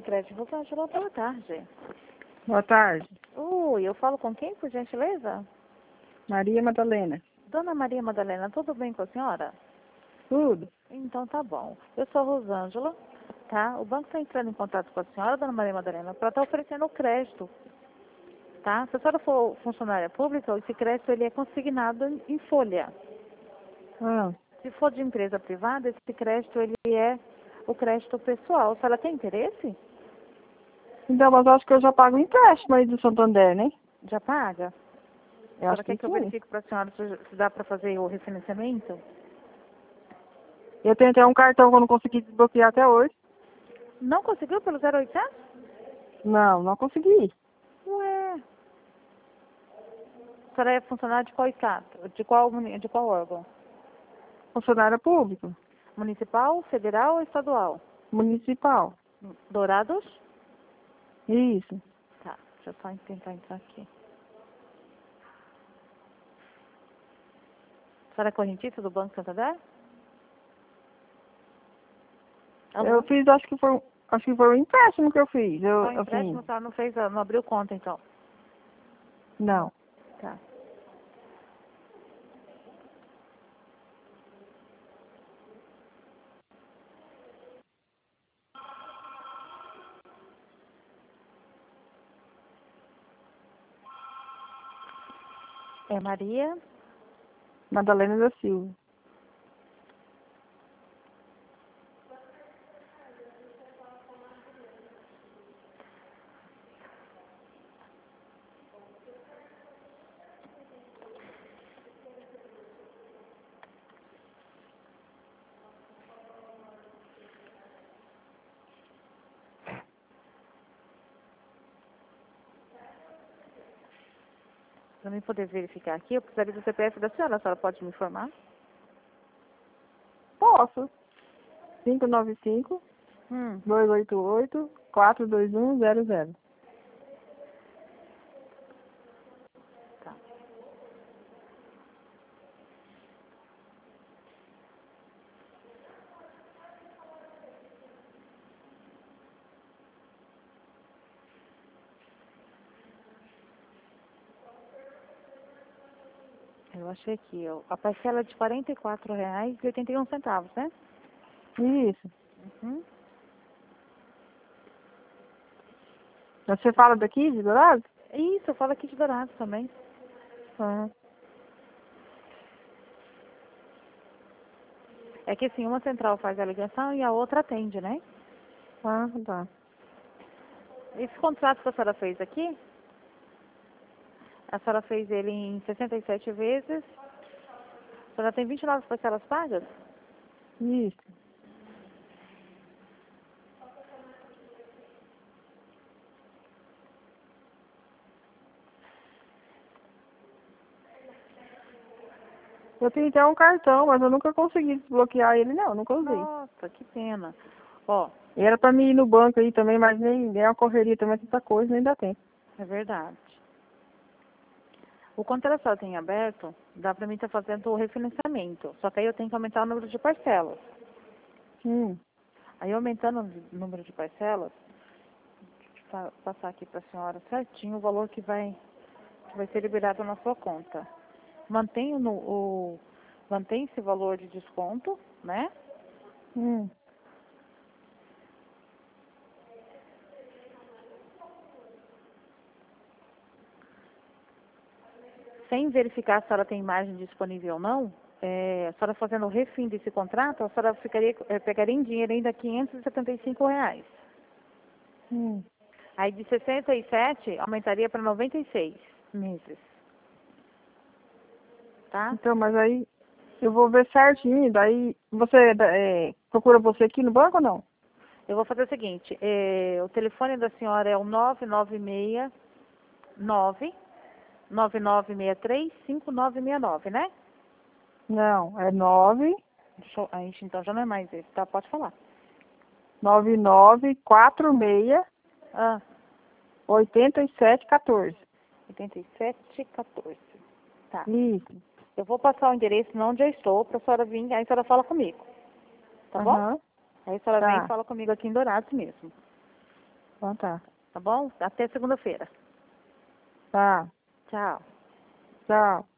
Crédito Rosângela, boa tarde. Boa tarde. Oi, eu falo com quem, por gentileza? Maria Madalena. Dona Maria Madalena, tudo bem com a senhora? Tudo? Então tá bom. Eu sou a Rosângela, tá? O banco está entrando em contato com a senhora, Dona Maria Madalena, para estar oferecendo o crédito, tá? Se a senhora for funcionária pública, esse crédito ele é consignado em folha. Ah, Se for de empresa privada, esse crédito ele é o crédito pessoal. A senhora tem interesse? então, mas acho que eu já pago o empréstimo aí do Santander, né? Já paga? A Eu senhora acho quer que que eu sim. verifique para a senhora se dá para fazer o refinanciamento? Eu tenho até um cartão que eu não consegui desbloquear até hoje. Não conseguiu pelo 0800? Não, não consegui. Ué. A senhora é funcionária de qual estado? De qual órgão? Funcionário público, Municipal, federal ou estadual? municipal. Dourados? Isso. Tá, deixa eu só tentar entrar aqui. A senhora é correntista do Banco Santander? Alô? Eu fiz, acho que foi um empréstimo que eu fiz. Qual empréstimo? A senhora não fez, não abriu conta então? Não. Tá. É Maria? Madalena da Silva. Para mim poder verificar aqui, eu precisaria do CPF da senhora. A senhora pode me informar? Posso. 595 Hum. 288 42100. Tá. Eu achei aqui, ó. A parcela é de R$ 44,81, né? Isso. Uhum. Você fala daqui, de Dourados? Isso, eu falo aqui de Dourados também. Ah, É que assim, uma central faz a ligação e a outra atende, né? tá. Esse contrato que a senhora fez aqui, a senhora fez ele em 67 vezes. A senhora tem 29 parcelas pagas? Isso. Eu tenho até um cartão, mas eu nunca consegui desbloquear ele, não. Nunca usei. Nossa, que pena. Ó, E era pra mim ir no banco aí também, mas nem é uma correria também, tanta coisa, nem dá tempo. é verdade. O contrato que ela tem aberto, dá pra mim estar fazendo o refinanciamento. Só que aí eu tenho que aumentar o número de parcelas. Aí aumentando o número de parcelas, deixa eu passar aqui para a senhora certinho o valor que vai ser liberado na sua conta. Mantém mantém esse valor de desconto, né? Hum. Sem verificar se a senhora tem margem disponível ou não, a senhora fazendo o refim desse contrato, a senhora pegaria em dinheiro ainda R$ 575. Hum. Aí de 67 aumentaria para 96 meses. Tá? Então, mas aí eu vou ver certinho, daí você procura você aqui no banco ou não? Eu vou fazer o seguinte, o telefone da senhora é o 9969-9963-5969, né? Não, é 9 A gente então já não é mais esse, tá? Pode falar. 9946 Ah, 8714. 8714. Tá. Isso. Eu vou passar o endereço onde eu estou para a senhora vir, aí a senhora fala comigo. Tá bom? Aham. Aí a senhora vem e Tá. fala comigo aqui em Dourados mesmo. Então tá. Tá bom? Até segunda-feira. Tá. Tchau. Tchau.